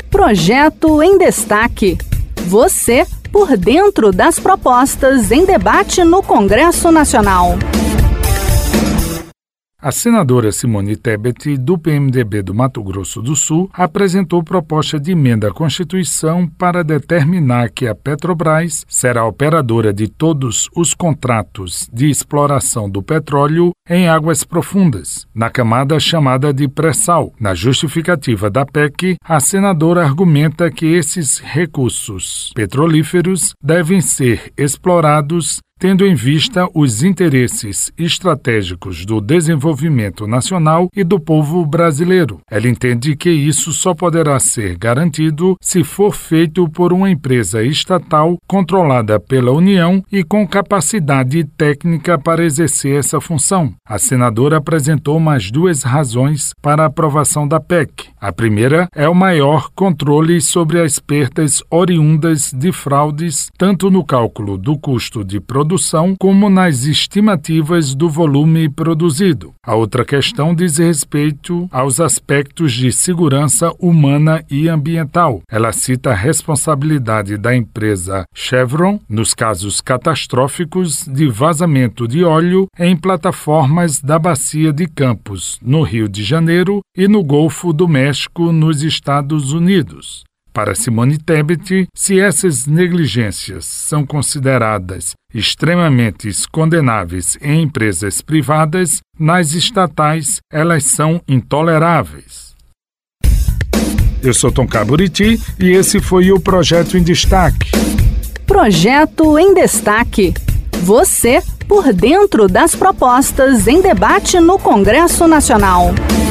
Projeto em Destaque. Você por dentro das propostas em debate no Congresso Nacional. A senadora Simone Tebet, do PMDB do Mato Grosso do Sul, apresentou proposta de emenda à Constituição para determinar que a Petrobras será operadora de todos os contratos de exploração do petróleo em águas profundas, na camada chamada de pré-sal. Na justificativa da PEC, a senadora argumenta que esses recursos petrolíferos devem ser explorados tendo em vista os interesses estratégicos do desenvolvimento nacional e do povo brasileiro. Ela entende que isso só poderá ser garantido se for feito por uma empresa estatal controlada pela União e com capacidade técnica para exercer essa função. A senadora apresentou mais duas razões para a aprovação da PEC. A primeira é o maior controle sobre as perdas oriundas de fraudes, tanto no cálculo do custo de produção como nas estimativas do volume produzido. A outra questão diz respeito aos aspectos de segurança humana e ambiental. Ela cita a responsabilidade da empresa Chevron nos casos catastróficos de vazamento de óleo em plataformas da Bacia de Campos, no Rio de Janeiro, e no Golfo do México, nos Estados Unidos. Para Simone Tebet, se essas negligências são consideradas extremamente condenáveis em empresas privadas, nas estatais elas são intoleráveis. Eu sou Tonka Buriti e esse foi o Projeto em Destaque. Projeto em Destaque. Você por dentro das propostas em debate no Congresso Nacional.